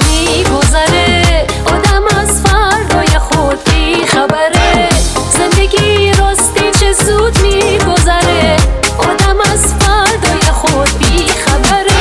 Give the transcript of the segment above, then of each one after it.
میگذره، آدم از فردای خود بی خبره. زندگی راستی چه زود میگذره، آدم از فردای خود بی خبره.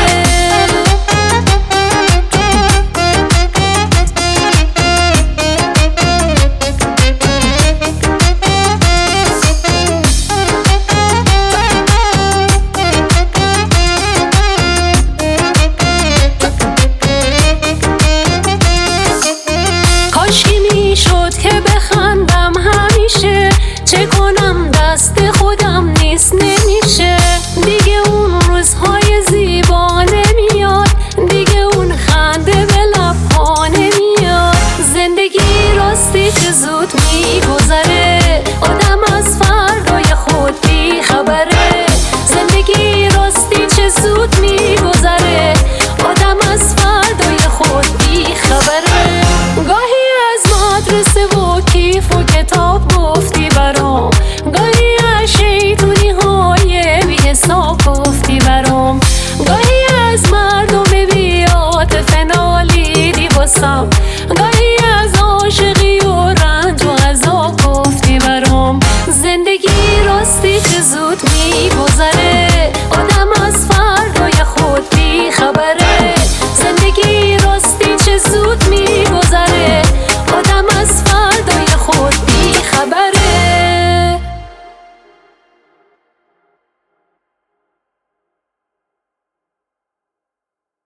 کاشکی میشد که بخندم همیشه، چه کنم دست خودم نیست نمیشه. دیگه اون روزهای زیبا نمیاد، دیگه اون خنده به لبها نمیاد. زندگی راستی چه زود میگذره، آدم از فردای خود بی خبره. زندگی راستی چه زود میگذره، آدم از فردای خود بی خبره. گاهی از مدرسه و کیف و کتاب گفتی برام، گاهی از شیطونی های بی حساب گفتی برام، گاهی از مردم بی عاطفه نالیدی واسم، گاهی از عاشقی و رنج و عذاب گفتی برام. زندگی راستی چه زود میگذره، آدم از فردای خود بی خبره.